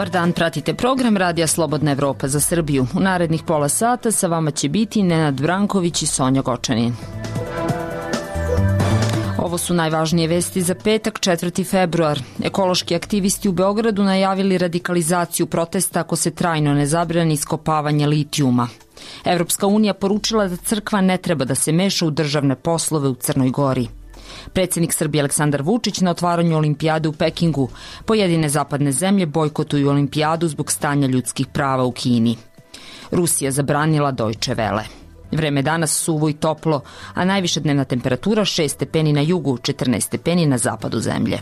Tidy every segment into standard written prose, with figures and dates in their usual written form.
Dobar dan, pratite program Radija Slobodna Evropa za Srbiju. U narednih pola sata sa vama će biti Nenad Branković i Sonja Gočanin. Ovo su najvažnije vesti za petak, 4. februar. Ekološki aktivisti u Beogradu najavili radikalizaciju protesta ako se trajno ne zabrani iskopavanje litijuma. Evropska unija poručila da crkva ne treba da se meša u državne poslove u Crnoj Gori. Predsjednik Srbije Aleksandar Vučić na otvaranju olimpijade u Pekingu. Pojedine zapadne zemlje bojkotuju olimpijadu zbog stanja ljudskih prava u Kini. Rusija zabranila Deutsche Welle. Vreme danas suvo i toplo, a najviša dnevna temperatura 6 stepeni na jugu, 14 stepeni na zapadu zemlje.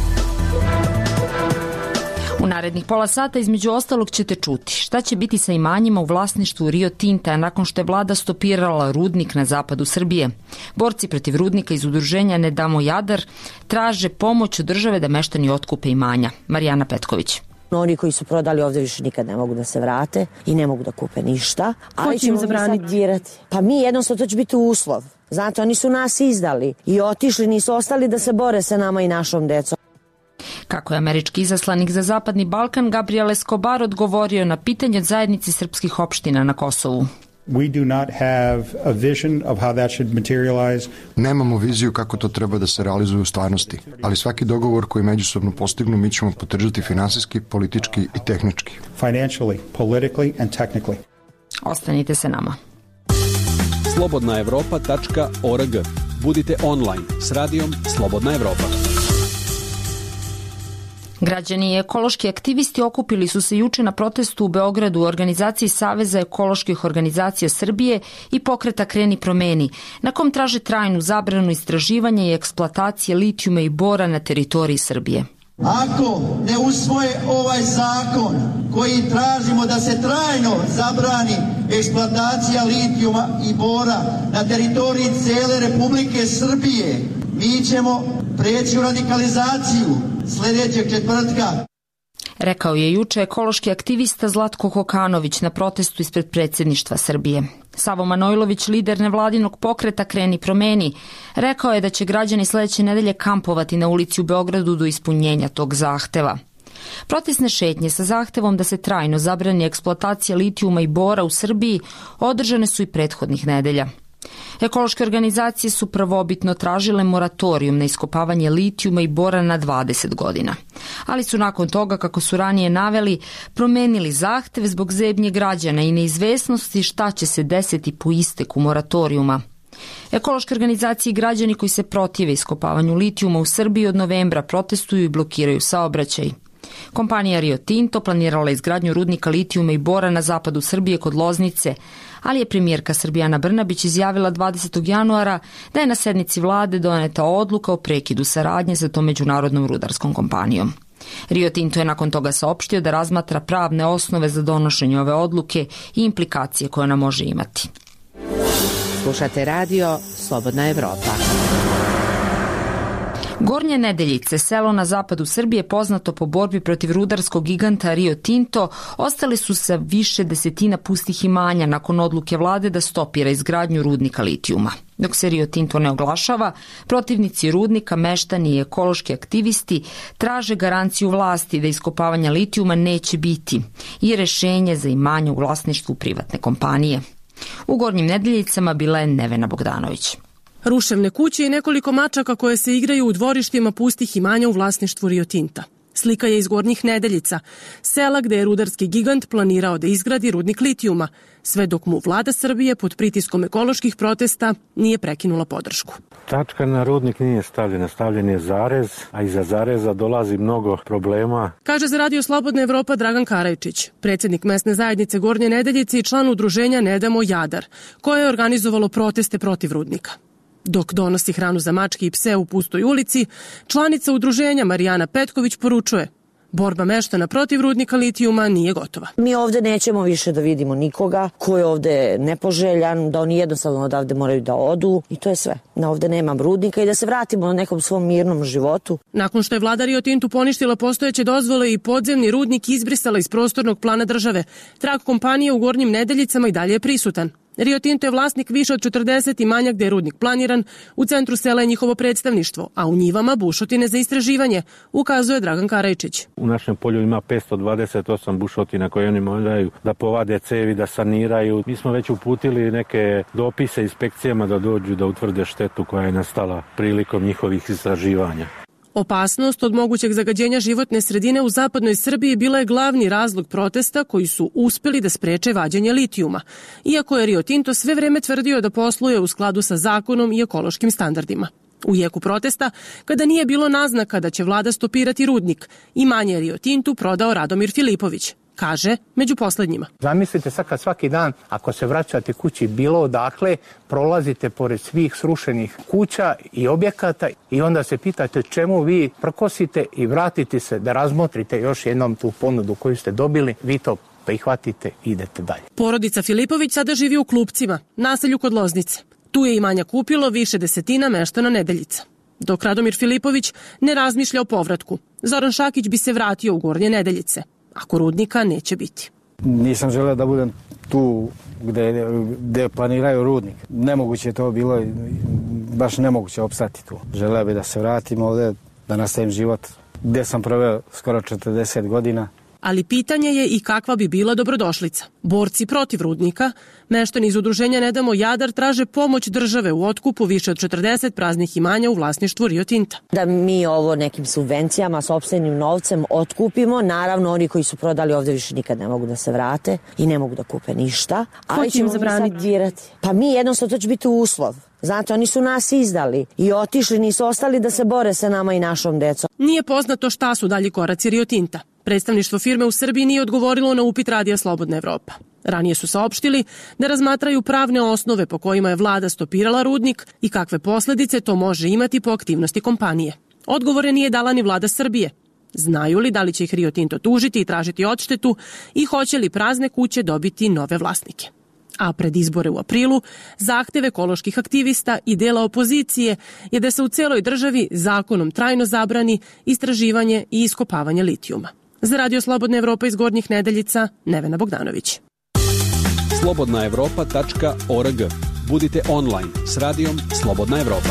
U narednih pola sata između ostalog ćete čuti šta će biti sa imanjima u vlasništvu Rio Tinta nakon što je vlada stopirala rudnik na zapadu Srbije. Borci protiv rudnika iz udruženja Ne damo Jadar traže pomoć od države da meštani otkupe imanja. Marijana Petković. Oni koji su prodali ovdje više nikad ne mogu da se vrate i ne mogu da kupe ništa. Ko će im zabraniti? Pa mi jednostavno, to će biti uslov. Znate, oni su nas izdali i otišli, nisu ostali da se bore sa nama i našom decom. Kako je američki izaslanik za Zapadni Balkan Gabriel Escobar odgovorio na pitanje od zajednice srpskih opština na Kosovu. We do not have a vision of how that should materialize. Nemamo viziju kako to treba da se realizuje u stvarnosti, ali svaki dogovor koji međusobno postignu mi ćemo podržati finansijski, politički i tehnički. Financially, politically and technically. Ostanite se nama. slobodnaevropa.org. Budite online s radijom Slobodna Evropa. Građani i ekološki aktivisti okupili su se juče na protestu u Beogradu u organizaciji Saveza ekoloških organizacija Srbije i pokreta Kreni promeni, na kom traže trajnu zabranu istraživanja i eksploatacije litijuma i bora na teritoriji Srbije. Ako ne usvoje ovaj zakon koji tražimo da se trajno zabrani eksploatacija litijuma i bora na teritoriji cele Republike Srbije, mi ćemo preći u radikalizaciju sljedećeg četvrtka. Rekao je juče ekološki aktivista Zlatko Kokanović na protestu ispred predsjedništva Srbije. Savo Manojlović, lider nevladinog pokreta Kreni promeni, rekao je da će građani sljedeće nedelje kampovati na ulici u Beogradu do ispunjenja tog zahteva. Protestne šetnje sa zahtevom da se trajno zabrani eksploatacija litijuma i bora u Srbiji održane su i prethodnih nedelja. Ekološke organizacije su prvobitno tražile moratorijum na iskopavanje litijuma i bora na 20 godina. Ali su nakon toga, kako su ranije naveli, promenili zahtev zbog zebnje građana i neizvesnosti šta će se desiti po isteku moratorijuma. Ekološke organizacije i građani koji se protive iskopavanju litijuma u Srbiji od novembra protestuju i blokiraju saobraćaj. Kompanija Rio Tinto planirala izgradnju rudnika litijuma i bora na zapadu Srbije kod Loznice, ali je premijerka Srbije Ana Brnabić izjavila 20. januara da je na sednici vlade doneta odluka o prekidu saradnje sa tom međunarodnom rudarskom kompanijom. Rio Tinto je nakon toga saopštio da razmatra pravne osnove za donošenje ove odluke i implikacije koje ona može imati. Slušate radio Slobodna Evropa. Gornje Nedeljice, selo na zapadu Srbije poznato po borbi protiv rudarskog giganta Rio Tinto, ostali su sa više desetina pustih imanja nakon odluke vlade da stopira izgradnju rudnika litijuma. Dok se Rio Tinto ne oglašava, protivnici rudnika, meštani i ekološki aktivisti traže garanciju vlasti da iskopavanja litijuma neće biti i rešenje za imanje u vlasništvu privatne kompanije. U Gornjim Nedeljicama bila je Nevena Bogdanović. Ruševne kuće i nekoliko mačaka koje se igraju u dvorištima pustih imanja u vlasništvu Rio Tinta. Slika je iz Gornjih Nedeljica, sela gde je rudarski gigant planirao da izgradi rudnik litijuma, sve dok mu vlada Srbije pod pritiskom ekoloških protesta nije prekinula podršku. Tačka na rudnik nije stavljena, stavljen je zarez, a iza zareza dolazi mnogo problema. Kaže za Radio Slobodna Evropa Dragan Karajčić, predsjednik mesne zajednice Gornje Nedeljice i član udruženja Ne damo Jadar, koje je organizovalo proteste protiv rudnika. Dok donosi hranu za mačke i pse u pustoj ulici, članica udruženja Marijana Petković poručuje: borba meštana protiv rudnika litijuma nije gotova. Mi ovdje nećemo više da vidimo nikoga ko je ovdje nepoželjan, da oni jednostavno odavde moraju da odu i to je sve. Da ovdje nema rudnika i da se vratimo na nekom svom mirnom životu. Nakon što je vlada Rio Tintu poništila postojeće dozvole i podzemni rudnik izbrisala iz prostornog plana države, trag kompanije u Gornjim Nedeljicama i dalje je prisutan. Rio Tinto je vlasnik više od 40 imanja gde je rudnik planiran, u centru sela je njihovo predstavništvo, a u njivama bušotine za istraživanje, ukazuje Dragan Karajčić. U našem polju ima 528 bušotina koje oni moraju da povade cevi, da saniraju. Mi smo već uputili neke dopise inspekcijama da dođu da utvrde štetu koja je nastala prilikom njihovih istraživanja. Opasnost od mogućeg zagađenja životne sredine u zapadnoj Srbiji bila je glavni razlog protesta koji su uspeli da spreče vađenje litijuma, iako je Rio Tinto sve vreme tvrdio da posluje u skladu sa zakonom i ekološkim standardima. U jeku protesta, kada nije bilo naznaka da će vlada stopirati rudnik, imanje Rio Tintu prodao Radomir Filipović. Kaže, među poslednjima. Zamislite sad kad svaki dan, ako se vraćate kući bilo odakle, prolazite pored svih srušenih kuća i objekata i onda se pitate čemu vi prkosite i vratite se da razmotrite još jednom tu ponudu koju ste dobili, vi to prihvatite i idete dalje. Porodica Filipović sada živi u Klupcima, naselju kod Loznice. Tu je imanja kupilo više desetina meštana Nedeljica. Dok Radomir Filipović ne razmišlja o povratku, Zoran Šakić bi se vratio u Gornje Nedeljice, ako rudnika neće biti. Nisam želeo da budem tu gde planiraju rudnik. Nemoguće je to bilo, baš nemoguće opstati tu. Želeo bi da se vratim ovde, da nastavim život gde sam proveo skoro 40 godina. Ali pitanje je i kakva bi bila dobrodošlica. Borci protiv rudnika, meštani iz udruženja Ne damo Jadar, traže pomoć države u otkupu više od 40 praznih imanja u vlasništvu Rio Tinta. Da mi ovo nekim subvencijama, sopstvenim novcem otkupimo, naravno oni koji su prodali ovde više nikad ne mogu da se vrate i ne mogu da kupe ništa. Ko će im zabraniti? Pa mi jednostavno, to će biti uslov. Znate, oni su nas izdali i otišli, nisu ostali da se bore sa nama i našom decom. Nije poznato šta su dalji koraci Rio Tinta. Predstavništvo firme u Srbiji nije odgovorilo na upit Radija Slobodna Evropa. Ranije su saopštili da razmatraju pravne osnove po kojima je vlada stopirala rudnik i kakve posledice to može imati po aktivnosti kompanije. Odgovore nije dala ni vlada Srbije. Znaju li da li će ih Rio Tinto tužiti i tražiti odštetu i hoće li prazne kuće dobiti nove vlasnike? A pred izbore u aprilu, zahtev ekoloških aktivista i dela opozicije je da se u celoj državi zakonom trajno zabrani istraživanje i iskopavanje litijuma. Za Radio Slobodna Evropa iz Gornjih Nedeljica, Nevena Bogdanović. slobodnaevropa.org. Budite online s radijom Slobodna Evropa.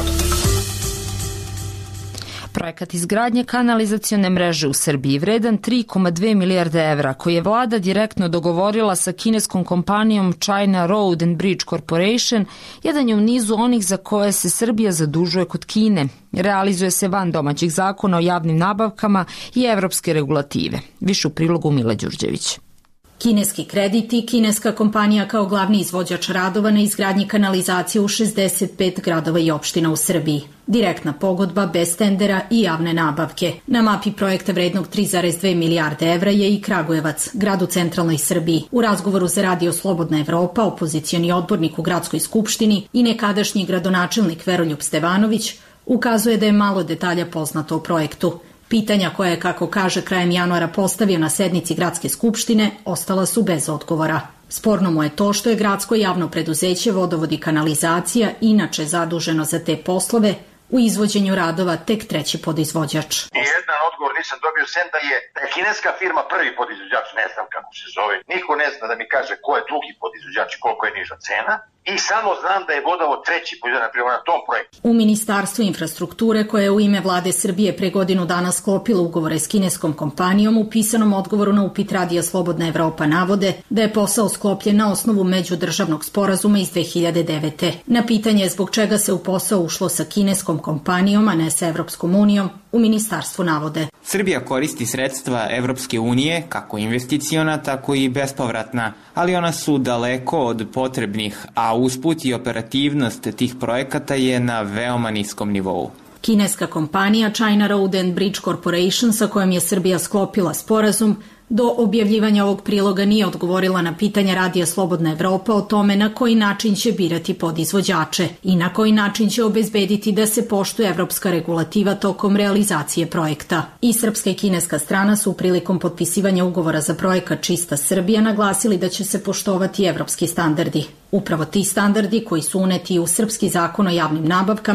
Projekat izgradnje kanalizacione mreže u Srbiji vredan 3,2 milijarde evra, koji je vlada direktno dogovorila sa kineskom kompanijom China Road and Bridge Corporation, jedan je u nizu onih za koje se Srbija zadužuje kod Kine. Realizuje se van domaćih zakona o javnim nabavkama i evropske regulative. Više u prilogu Mila Đurđević. Kineski kredit i kineska kompanija kao glavni izvođač radova na izgradnji kanalizacije u 65 gradova i opština u Srbiji. Direktna pogodba bez tendera i javne nabavke. Na mapi projekta vrednog 3,2 milijarde evra je i Kragujevac, grad u centralnoj Srbiji. U razgovoru za Radio Slobodna Evropa, opozicioni odbornik u gradskoj skupštini i nekadašnji gradonačelnik Veroljub Stevanović ukazuje da je malo detalja poznato o projektu. Pitanja koja je, kako kaže, krajem januara postavio na sednici gradske skupštine, ostala su bez odgovora. Sporno mu je to što je gradsko javno preduzeće Vodovod i kanalizacija, inače zaduženo za te poslove, u izvođenju radova tek treći podizvođač. Jedan odgovor nisam dobio, sem da je kineska firma prvi podizvođač, ne znam kako se zove. Niko ne zna da mi kaže ko je drugi podizvođač, koliko je niža cena. I samo znam da je Vodovod treći podizvođač na tom projektu. U Ministarstvu infrastrukture, koje je u ime vlade Srbije pre godinu dana sklopilo ugovore s kineskom kompanijom, u pisanom odgovoru na upit Radija Slobodna Evropa navode da je posao sklopljen na osnovu međudržavnog sporazuma iz 2009. Na pitanje zbog čega se u posao ušlo sa kineskom kompanijom, a ne sa Evropskom unijom, u ministarstvu navode. Srbija koristi sredstva Evropske unije, kako investiciona, tako i bespovratna, ali ona su daleko od potrebnih, a usput i operativnost tih projekata je na veoma niskom nivou. Kineska kompanija China Road and Bridge Corporation, sa kojom je Srbija sklopila sporazum, do objavljivanja ovog priloga nije odgovorila na pitanja Radija Slobodna Evropa o tome na koji način će birati podizvođače i na koji način će obezbediti da se poštuje evropska regulativa tokom realizacije projekta. I srpska i kineska strana su prilikom potpisivanja ugovora za projekat Čista Srbija naglasili da će se poštovati evropski standardi. Upravo ti standardi koji su uneti u srpski zakon o javnim nabavkama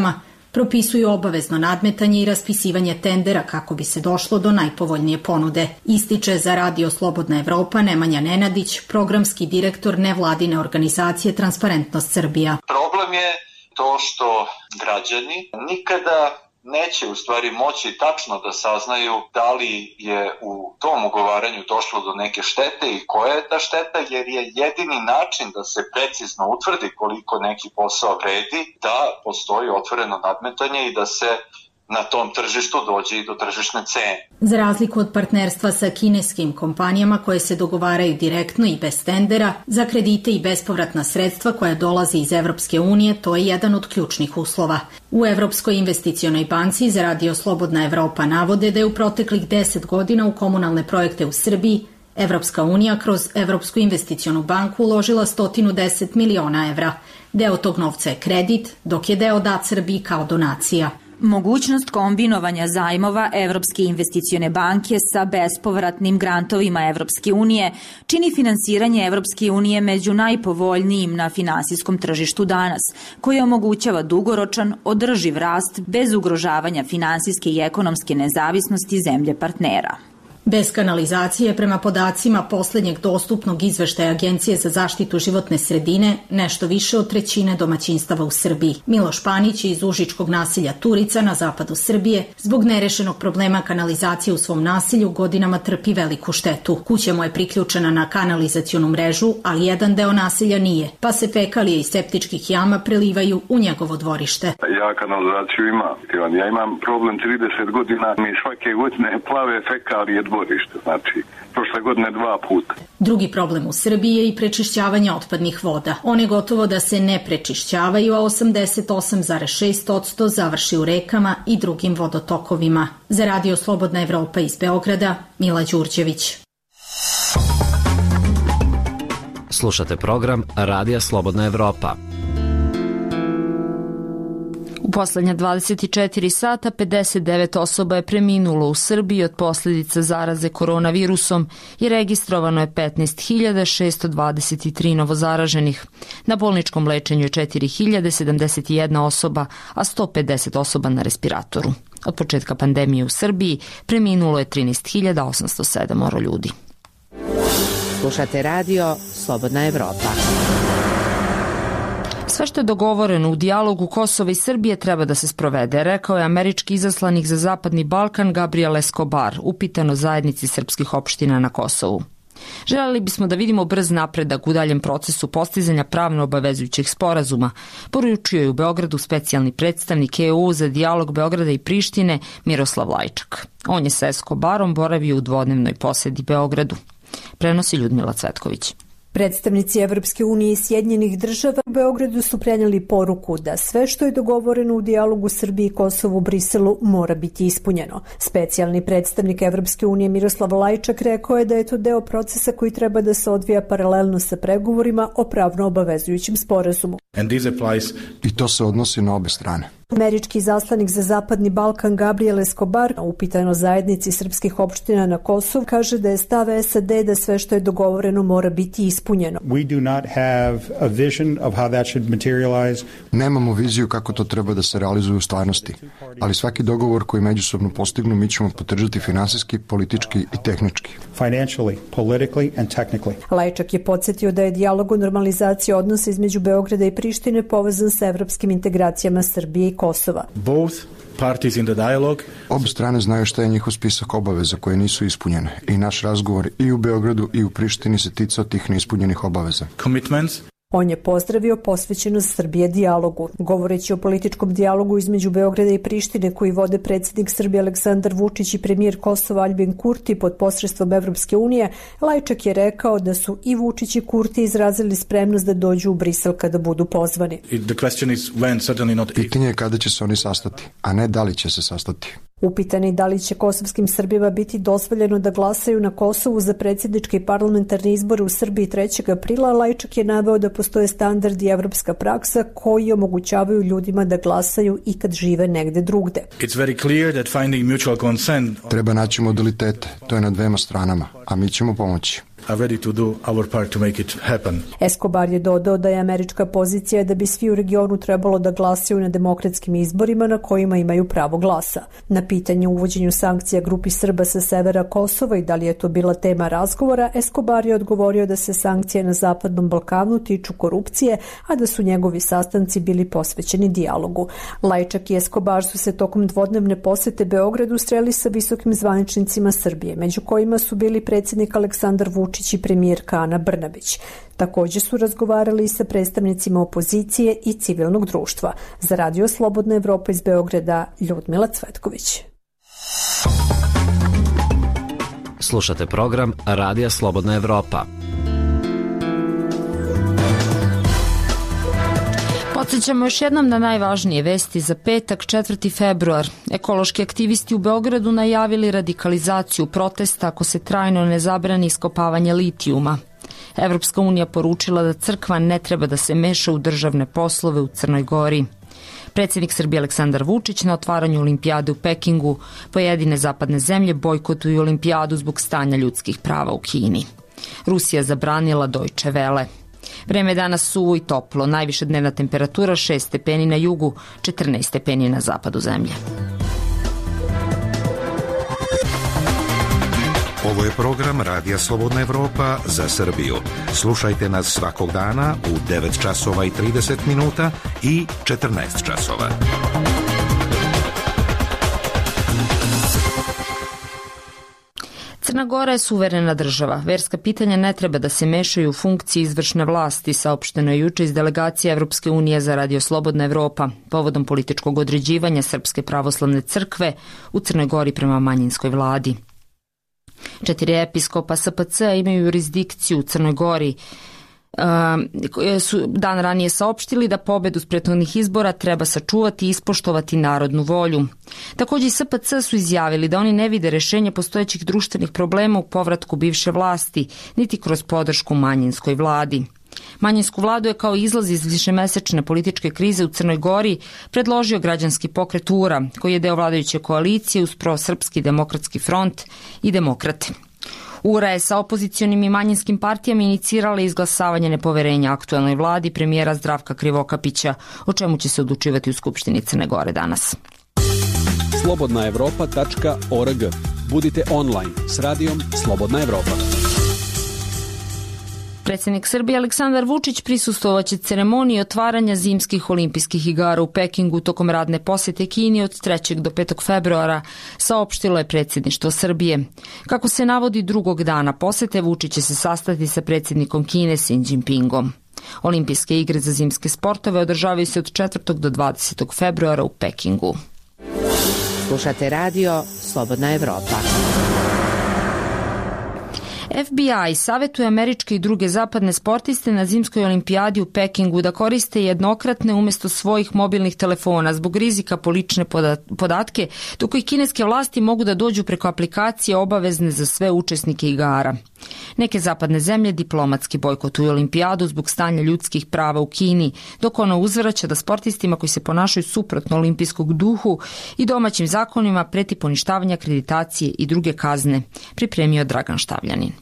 Propisuju obavezno nadmetanje i raspisivanje tendera kako bi se došlo do najpovoljnije ponude. Ističe za Radio Slobodna Evropa Nemanja Nenadić, programski direktor nevladine organizacije Transparentnost Srbija. Problem je to što građani nikada neće u stvari moći tačno da saznaju da li je u tom ugovaranju došlo do neke štete i koja je ta šteta, jer je jedini način da se precizno utvrdi koliko neki posao vredi, da postoji otvoreno nadmetanje i da se na tom tržištu dođe i do tržišne cene. Za razliku od partnerstva sa kineskim kompanijama koje se dogovaraju direktno i bez tendera, za kredite i bespovratna sredstva koja dolaze iz Evropske unije, to je jedan od ključnih uslova. U Evropskoj investicionoj banci za Radio Slobodna Evropa navode da je u proteklih 10 godina u komunalne projekte u Srbiji Evropska unija kroz Evropsku investicionu banku uložila 110 miliona evra. Deo tog novca je kredit, dok je deo dat Srbiji kao donacija. Mogućnost kombinovanja zajmova Evropske investicione banke sa bespovratnim grantovima Evropske unije čini finansiranje Evropske unije među najpovoljnijim na finansijskom tržištu danas, koje omogućava dugoročan, održiv rast bez ugrožavanja finansijske i ekonomske nezavisnosti zemlje partnera. Bez kanalizacije, prema podacima poslednjeg dostupnog izveštaja Agencije za zaštitu životne sredine, nešto više od trećine domaćinstava u Srbiji. Miloš Panić iz užičkog naselja Turica na zapadu Srbije zbog nerešenog problema kanalizacije u svom naselju godinama trpi veliku štetu. Kuća mu je priključena na kanalizacionu mrežu, ali jedan deo naselja nije, pa se fekalije iz septičkih jama prelivaju u njegovo dvorište. Ja kanalizaciju imam. Ja imam problem 30 godina. Mi svake godine plave fekalije dvorište, znači prošle godine 2 puta. Drugi problem u Srbiji je i prečišćavanje otpadnih voda. One gotovo da se ne prečišćavaju, a 88,6% završi u rekama i drugim vodotokovima. Za Radio Slobodna Evropa iz Beograda, Mila Đurđević. Slušate program Radija Slobodna Evropa. U poslednja 24 sata 59 osoba je preminulo u Srbiji od posljedica zaraze koronavirusom i registrovano je 15.623 novozaraženih. Na bolničkom lečenju je 4.071 osoba, a 150 osoba na respiratoru. Od početka pandemije u Srbiji preminulo je 13.807 ljudi. Slušate radio Slobodna Evropa. Sve što je dogovoreno u dijalogu Kosova i Srbije treba da se sprovede, rekao je američki izaslanik za Zapadni Balkan Gabriel Escobar, upitano zajednici srpskih opština na Kosovu. Želeli bismo da vidimo brz napredak u daljem procesu postizanja pravno obavezujućih sporazuma, poručio je u Beogradu specijalni predstavnik EU za dijalog Beograda i Prištine Miroslav Lajčak. On je sa Escobarom boravio u dvodnevnoj poseti Beogradu. Prenosi Ljudmila Cvetković. Predstavnici Evropske unije i Sjedinjenih država u Beogradu su prenijeli poruku da sve što je dogovoreno u dijalogu Srbije i Kosovo u Briselu mora biti ispunjeno. Specijalni predstavnik Evropske unije Miroslav Lajčak rekao je da je to deo procesa koji treba da se odvija paralelno sa pregovorima o pravno obavezujućem sporazumu. I to se odnosi na obe strane. Američki zaslanik za Zapadni Balkan Gabriel Escobar, upitano zajednici srpskih opština na Kosovu, kaže da je stav SAD da sve što je dogovoreno mora biti ispunjeno. Nemamo viziju kako to treba da se realizuje u stvarnosti, ali svaki dogovor koji međusobno postignu mi ćemo podržati finansijski, politički i tehnički. Lajčak je podsjetio da je dijalog o normalizaciji odnosa između Beograda i Prištine povezan sa evropskim integracijama Srbije i Kosova. Obe strane znaju šta je njihov spisak obaveza koje nisu ispunjene i naš razgovor i u Beogradu i u Prištini se ticao tih neispunjenih obaveza. On je pozdravio posvećenost Srbije dijalogu. Govoreći o političkom dijalogu između Beograda i Prištine koji vode predsjednik Srbije Aleksandar Vučić i premijer Kosova Aljbin Kurti pod posredstvom Evropske unije, Lajčak je rekao da su i Vučić i Kurti izrazili spremnost da dođu u Brisel kada budu pozvani. Pitanje je kada će se oni sastati, a ne da li će se sastati. Upitani da li će kosovskim Srbima biti dozvoljeno da glasaju na Kosovu za predsjedničke i parlamentarne izbore u Srbiji 3. aprila, Lajčak je naveo da postoje standardi i evropska praksa koji omogućavaju ljudima da glasaju i kad žive negde drugde. Treba naći modalitete, to je na dvema stranama, a mi ćemo pomoći. are ready to do our part to make it happen. Escobar je dodao da je američka pozicija da bi svi u regionu trebalo da glasaju na demokratskim izborima na kojima imaju pravo glasa. Na pitanje o uvođenju sankcija grupi Srba sa severa Kosova i da li je to bila tema razgovora, Escobar je odgovorio da se sankcije na Zapadnom Balkanu tiču korupcije, a da su njegovi sastanci bili posvećeni dijalogu. Lajčak i Escobar su se tokom dvodnevne posete Beogradu sreli sa visokim zvaničnicima Srbije, među kojima su bili predsjednik Aleksandar Vučić i premijerka Ana Brnabić. Također su razgovarali i sa predstavnicima opozicije i civilnog društva. Za Radio Slobodna Evropa iz Beograda, Ljudmila Cvetković. Slušate program Radija Slobodna Evropa. Podsjećamo još jednom na najvažnije vesti za petak, 4. februar. Ekološki aktivisti u Beogradu najavili radikalizaciju protesta ako se trajno ne zabrani iskopavanje litijuma. Evropska unija poručila da crkva ne treba da se meša u državne poslove u Crnoj Gori. Predsjednik Srbije Aleksandar Vučić na otvaranju olimpijade u Pekingu. Pojedine zapadne zemlje bojkotuju olimpijadu zbog stanja ljudskih prava u Kini. Rusija zabranila Deutsche Welle. Vreme je danas suvo i toplo, najviša dnevna temperatura 6 stepeni na jugu, 14 stepeni na zapadu zemlje. Ovo je program Radija Slobodna Evropa za Srbiju. Slušajte nas svakog dana u 9 časova i 30 minuta i 14 časova. Crna Gora je suverena država. Verska pitanja ne treba da se mešaju u funkciji izvršne vlasti, saopšteno je juče iz delegacije Evropske unije za Radio Slobodna Evropa, povodom političkog određivanja Srpske pravoslavne crkve u Crnoj Gori prema manjinskoj vladi. 4 episkopa SPC imaju jurisdikciju u Crnoj Gori. Su dan ranije saopštili da pobedu s prethodnih izbora treba sačuvati i ispoštovati narodnu volju. Također i SPC su izjavili da oni ne vide rešenje postojećih društvenih problema u povratku bivše vlasti, niti kroz podršku manjinskoj vladi. Manjinsku vladu je kao izlaz iz višemesečne političke krize u Crnoj Gori predložio građanski pokret URA, koji je deo vladajuće koalicije uz prosrpski demokratski front i demokrate. URA je sa opozicionim i manjinskim partijama inicirala izglasavanje nepoverenja aktuelnoj vladi premijera Zdravka Krivokapića, o čemu će se odlučivati u Skupštini Crne Gore danas. slobodnaevropa.org. Budite online s radijom Slobodna Evropa. Predsjednik Srbije Aleksandar Vučić prisustvovaće ceremoniji otvaranja zimskih olimpijskih igara u Pekingu tokom radne posjete Kini od 3. do 5. februara, saopštilo je predsjedništvo Srbije. Kako se navodi drugog dana posjete, Vučić će se sastati sa predsjednikom Kine Xi Jinpingom. Olimpijske igre za zimske sportove održavaju se od 4. do 20. februara u Pekingu. Slušate radio Slobodna Evropa. FBI savjetuje američke i druge zapadne sportiste na zimskoj olimpijadi u Pekingu da koriste jednokratne umjesto svojih mobilnih telefona zbog rizika po lične podatke, dok i kineske vlasti mogu da dođu preko aplikacije obavezne za sve učesnike igara. Neke zapadne zemlje diplomatski bojkotuju olimpijadu zbog stanja ljudskih prava u Kini, dok ona uzvraća da sportistima koji se ponašaju suprotno olimpijskog duhu i domaćim zakonima preti poništavanje akreditacije i druge kazne, pripremio Dragan Štavljanin.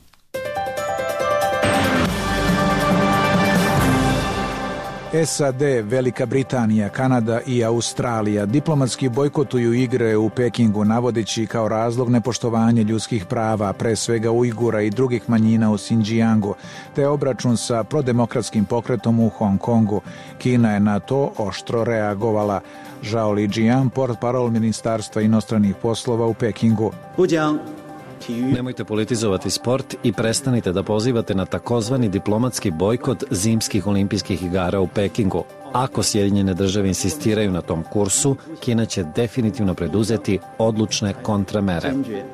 SAD, Velika Britanija, Kanada i Australija diplomatski bojkotuju igre u Pekingu, navodeći kao razlog nepoštovanje ljudskih prava, pre svega Ujgura i drugih manjina u Xinjiangu, te obračun sa prodemokratskim pokretom u Hong Kongu. Kina je na to oštro reagovala. Zhao Lijian, portparol Ministarstva inostranih poslova u Pekingu. Nemojte politizovati sport i prestanite da pozivate na takozvani diplomatski bojkot zimskih olimpijskih igara u Pekingu. Ako Sjedinjene države insistiraju na tom kursu, Kina će definitivno preduzeti odlučne kontramere.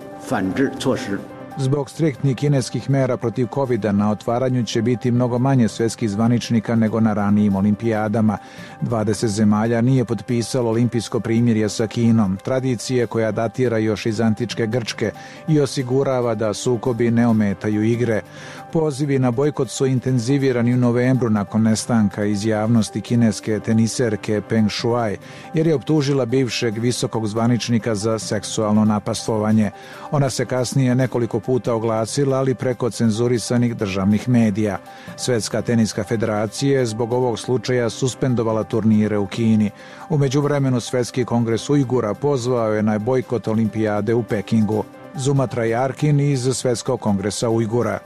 Zbog striktnih kineskih mera protiv COVID-a na otvaranju će biti mnogo manje svjetskih zvaničnika nego na ranijim olimpijadama. 20 zemalja nije potpisalo olimpijsko primirje sa Kinom, tradicije koja datira još iz antičke Grčke i osigurava da sukobi ne ometaju igre. Pozivi na bojkot su intenzivirani u novembru nakon nestanka iz javnosti kineske teniserke Peng Shuai, jer je optužila bivšeg visokog zvaničnika za seksualno napastvovanje. Ona se kasnije nekoliko puta oglasila, ali preko cenzurisanih državnih medija. Svetska teniska federacija je zbog ovog slučaja suspendovala turnire u Kini. U međuvremenu Svetski kongres Ujgura pozvao je na bojkot olimpijade u Pekingu. Zumatra Jarkin iz Svetskog kongresa Ujgura.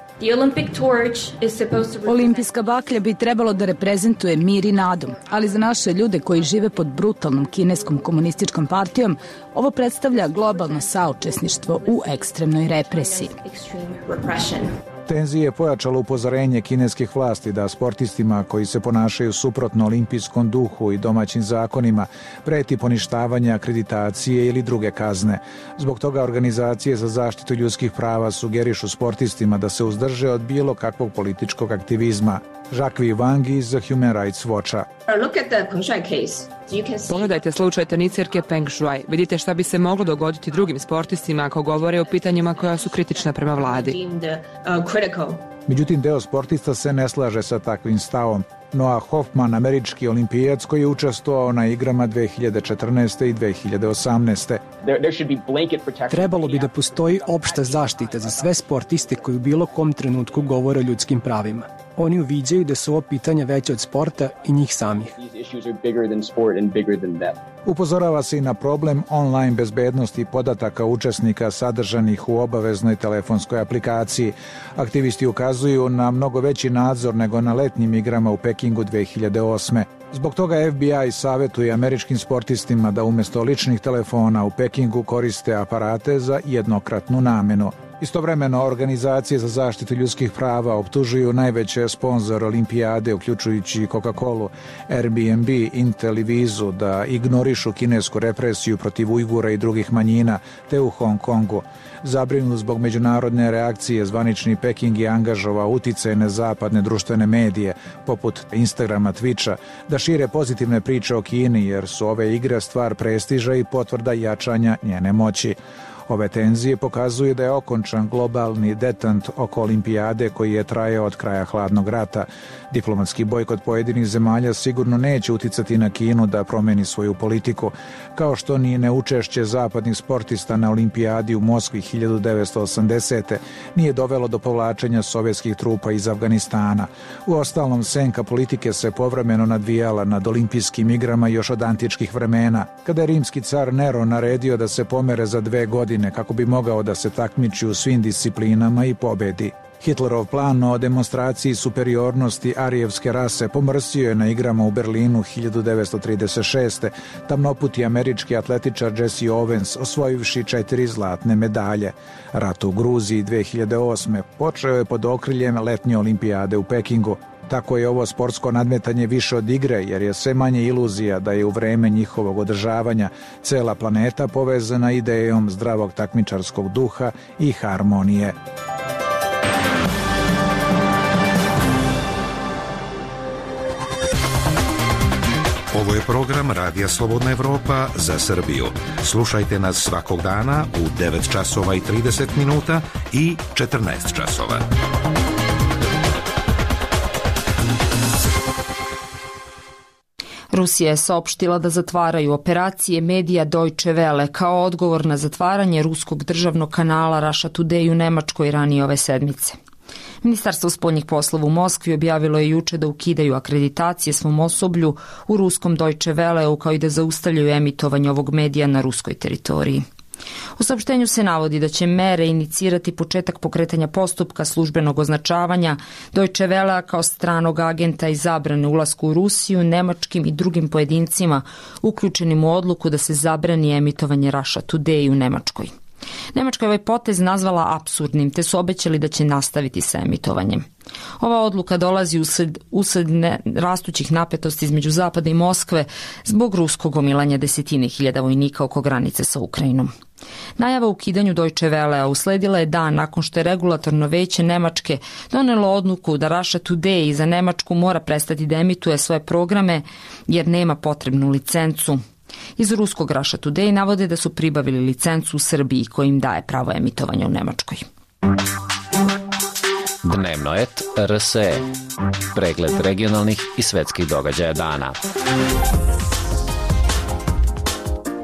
Olimpijska baklja bi trebalo da reprezentuje mir i nadu, ali za naše ljude koji žive pod brutalnom kineskom komunističkom partijom, ovo predstavlja globalno saučesništvo u ekstremnoj represiji. Tenzije je pojačalo upozorenje kineskih vlasti da sportistima koji se ponašaju suprotno olimpijskom duhu i domaćim zakonima preti poništavanje akreditacije ili druge kazne. Zbog toga organizacije za zaštitu ljudskih prava sugerišu sportistima da se uzdrže od bilo kakvog političkog aktivizma. Jacques Wang iz Human Rights Watcha. Pogledajte slučaj tenisirke Peng Shuai. Vidite šta bi se moglo dogoditi drugim sportistima ako govore o pitanjima koja su kritična prema vladi. Međutim, deo sportista se ne slaže sa takvim stavom. Noah Hoffman, američki olimpijac koji je učestvovao na igrama 2014. i 2018. Trebalo bi da postoji opšta zaštita za sve sportiste koji u bilo kom trenutku govore o ljudskim pravima. Oni uviđaju da su ovo pitanja veće od sporta i njih samih. Upozorava se i na problem online bezbednosti podataka učesnika sadržanih u obaveznoj telefonskoj aplikaciji. Aktivisti ukazuju na mnogo veći nadzor nego na letnjim igrama u Pekingu 2008. Zbog toga FBI savjetuje američkim sportistima da umjesto ličnih telefona u Pekingu koriste aparate za jednokratnu namenu. Istovremeno, organizacije za zaštitu ljudskih prava optužuju najveće sponzore olimpijade, uključujući Coca-Colu, Airbnb, Intel i Vizu, da ignorišu kinesku represiju protiv Ujgura i drugih manjina, te u Hong Kongu. Zabrinut zbog međunarodne reakcije, zvanični Peking je angažovao uticajne zapadne društvene medije, poput Instagrama, Twitcha, da šire pozitivne priče o Kini, jer su ove igre stvar prestiža i potvrda jačanja njene moći. Ove tenzije pokazuju da je okončan globalni detant oko olimpijade koji je trajao od kraja hladnog rata. Diplomatski bojkot pojedinih zemalja sigurno neće uticati na Kinu da promeni svoju politiku, kao što ni neučešće zapadnih sportista na olimpijadi u Moskvi 1980. nije dovelo do povlačenja sovjetskih trupa iz Afganistana. Uostalom, senka politike se povremeno nadvijala nad olimpijskim igrama još od antičkih vremena, kada je rimski car Nero naredio da se pomere za 2 godine kako bi mogao da se takmiči u svim disciplinama i pobedi. Hitlerov plan o demonstraciji superiornosti arijevske rase pomrsio je na igrama u Berlinu 1936. Tamnoputi američki atletičar Jesse Owens, osvojivši 4 zlatne medalje. Rat u Gruziji 2008. počeo je pod okriljem letnje olimpijade u Pekingu. Tako je ovo sportsko nadmetanje više od igre, jer je sve manje iluzija da je u vreme njihovog održavanja cela planeta povezana idejom zdravog takmičarskog duha i harmonije. Ovo je program Radija Slobodna Evropa za Srbiju. Slušajte nas svakog dana u 9 časova i 30 minuta i 14 časova. Rusija je saopštila da zatvaraju operacije medija Deutsche Welle kao odgovor na zatvaranje ruskog državnog kanala Russia Today u Nemačkoj ranije ove sedmice. Ministarstvo spoljnih poslova u Moskvi objavilo je juče da ukidaju akreditacije svom osoblju u ruskom Deutsche Welleu, kao i da zaustavljaju emitovanje ovog medija na ruskoj teritoriji. U saopštenju se navodi da će mere inicirati početak pokretanja postupka službenog označavanja Deutsche Wellea kao stranog agenta i zabrane ulasku u Rusiju nemačkim i drugim pojedincima uključenim u odluku da se zabrani emitovanje Russia Today u Nemačkoj. Nemačka je ovaj potez nazvala apsurdnim, te su obećali da će nastaviti sa emitovanjem. Ova odluka dolazi usled rastućih napetosti između Zapada i Moskve zbog ruskog gomilanja desetine hiljada vojnika oko granice sa Ukrajinom. Najava o ukidanju Deutsche Wellea usledila je dan nakon što je regulatorno veće Nemačke donelo odluku da Russia Today za Nemačku mora prestati da emituje svoje programe jer nema potrebnu licencu. Iz ruskog Russia Today navode da su pribavili licencu u Srbiji koja im daje pravo emitovanja u Nemačkoj. Dnevnoet RSE. Pregled regionalnih i svetskih događaja dana.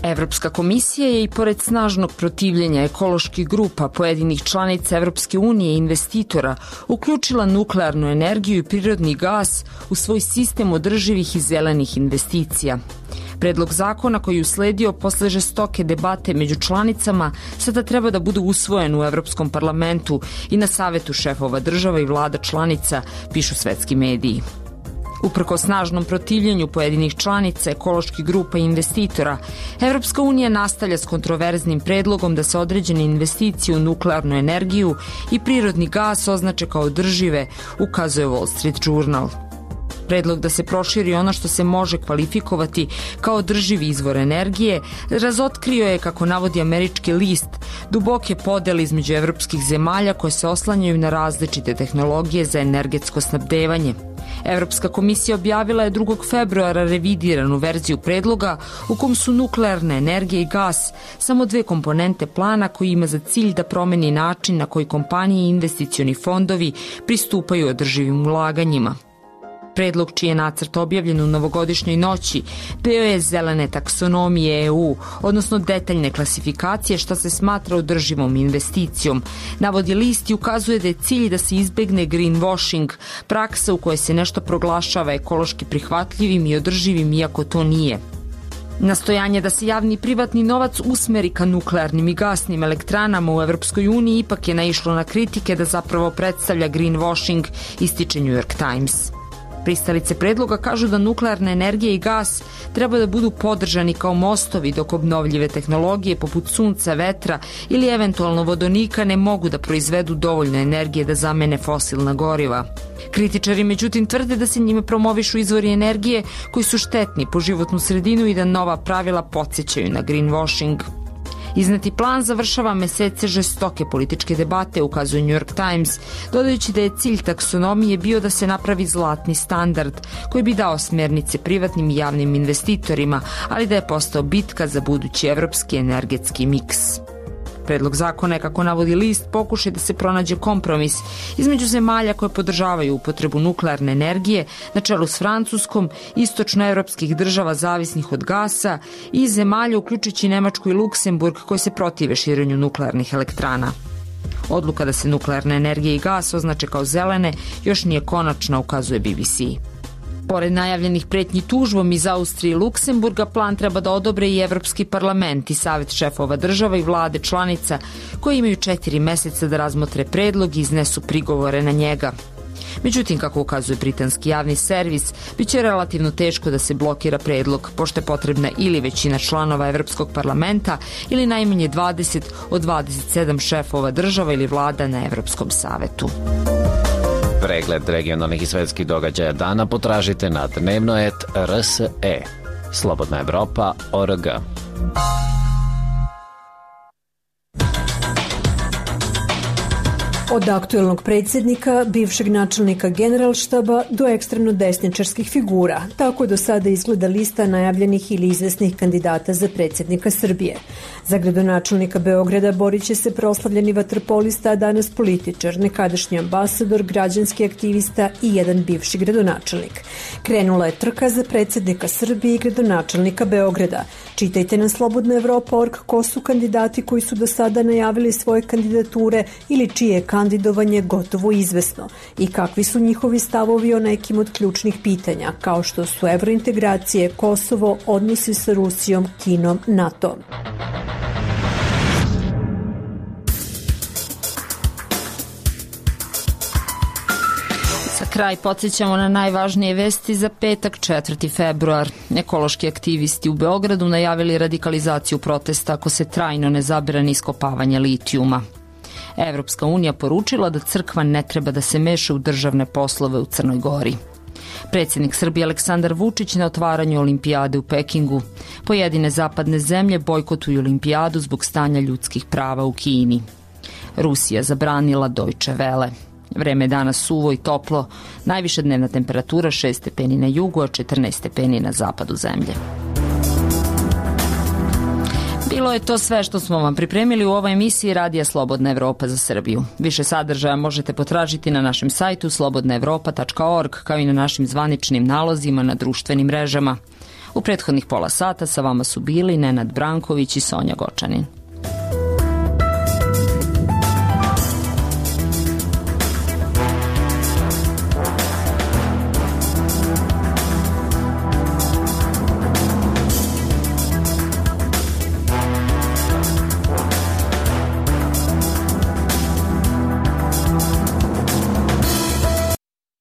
Evropska komisija je i pored snažnog protivljenja ekoloških grupa pojedinih članica Evropske unije i investitora uključila nuklearnu energiju i prirodni gas u svoj sistem održivih i zelenih investicija. Predlog zakona koji je usledio posle žestoke debate među članicama sada treba da bude usvojen u Evropskom parlamentu i na savetu šefova država i vlada članica, pišu svetski mediji. Uprko snažnom protivljenju pojedinih članica, ekoloških grupa i investitora, Evropska unija nastavlja s kontroverznim predlogom da se određene investicije u nuklearnu energiju i prirodni gas označe kao održive, ukazuje Wall Street Journal. Predlog da se proširi ono što se može kvalifikovati kao održivi izvor energije razotkrio je, kako navodi američki list, duboke podele između evropskih zemalja koje se oslanjaju na različite tehnologije za energetsko snabdevanje. Evropska komisija objavila je 2. februara revidiranu verziju predloga u kom su nuklearna energija i gas samo dve komponente plana koji ima za cilj da promeni način na koji kompanije i investicioni fondovi pristupaju održivim ulaganjima. Predlog, čiji je nacrt objavljen u novogodišnjoj noći, bio je zelene taksonomije EU, odnosno detaljne klasifikacije šta se smatra održivom investicijom. Navodi list i ukazuje da je cilj da se izbegne greenwashing, praksa u kojoj se nešto proglašava ekološki prihvatljivim i održivim iako to nije. Nastojanje da se javni i privatni novac usmeri ka nuklearnim i gasnim elektranama u Evropskoj uniji ipak je naišlo na kritike da zapravo predstavlja greenwashing, ističe New York Times. Pristalice predloga kažu da nuklearna energija i gas treba da budu podržani kao mostovi, dok obnovljive tehnologije poput sunca, vetra ili eventualno vodonika ne mogu da proizvedu dovoljno energije da zamene fosilna goriva. Kritičari međutim tvrde da se njime promovišu izvori energije koji su štetni po životnu sredinu i da nova pravila podsjećaju na greenwashing. Izneti plan završava mesece žestoke političke debate, ukazuje New York Times, dodajući da je cilj taksonomije bio da se napravi zlatni standard koji bi dao smernice privatnim i javnim investitorima, ali da je postao bitka za budući evropski energetski miks. Predlog zakona je, kako navodi list, pokušaj da se pronađe kompromis između zemalja koje podržavaju upotrebu nuklearne energije na čelu s Francuskom, istočnoevropskih država zavisnih od gasa i zemalja uključujući Nemačku i Luksemburg koje se protive širenju nuklearnih elektrana. Odluka da se nuklearna energija i gas označe kao zelene još nije konačna, ukazuje BBC. Pored najavljenih pretnji tužbom iz Austrije i Luksemburga, plan treba da odobre i Evropski parlament i Savet šefova država i vlade članica koji imaju 4 meseca da razmotre predlog i iznesu prigovore na njega. Međutim, kako ukazuje britanski javni servis, biće relativno teško da se blokira predlog, pošto je potrebna ili većina članova Evropskog parlamenta ili najmanje 20 od 27 šefova država ili vlada na Evropskom savetu. Pregled regionalnih i svetskih događaja dana potražite na dnevnoet.rse. Slobodna Evropa.org. Od aktuelnog predsjednika, bivšeg načelnika generalštaba do ekstremno desničarskih figura. Tako do sada izgleda lista najavljenih ili izvesnih kandidata za predsjednika Srbije. Za gradonačelnika Beograda borit će se proslavljeni vaterpolista, a danas političar, nekadašnji ambasador, građanski aktivista i jedan bivši gradonačelnik. Krenula je trka za predsjednika Srbije i gradonačelnika Beograda. Čitajte na slobodnaevropa.org ko su kandidati koji su do sada najavili svoje kandidature ili čije je kandidovanje gotovo izvesno i kakvi su njihovi stavovi o nekim od ključnih pitanja, kao što su evrointegracije, Kosovo, odnosi sa Rusijom, Kinom, NATO. Za kraj podsjećamo na najvažnije vesti za petak 4. februar. Ekološki aktivisti u Beogradu najavili radikalizaciju protesta ako se trajno ne zabrani iskopavanje litijuma. Evropska unija poručila da crkva ne treba da se meša u državne poslove u Crnoj Gori. Predsjednik Srbije Aleksandar Vučić na otvaranju olimpijade u Pekingu. Pojedine zapadne zemlje bojkotuju olimpijadu zbog stanja ljudskih prava u Kini. Rusija zabranila Deutsche Welle. Vreme je danas suvo i toplo. Najviša dnevna temperatura 6 stepeni na jugu, a 14 stepeni na zapadu zemlje. Bilo je to sve što smo vam pripremili u ovoj emisiji Radija Slobodna Evropa za Srbiju. Više sadržaja možete potražiti na našem sajtu slobodnaevropa.org, kao i na našim zvaničnim nalozima na društvenim mrežama. U prethodnih pola sata sa vama su bili Nenad Branković i Sonja Gočanin.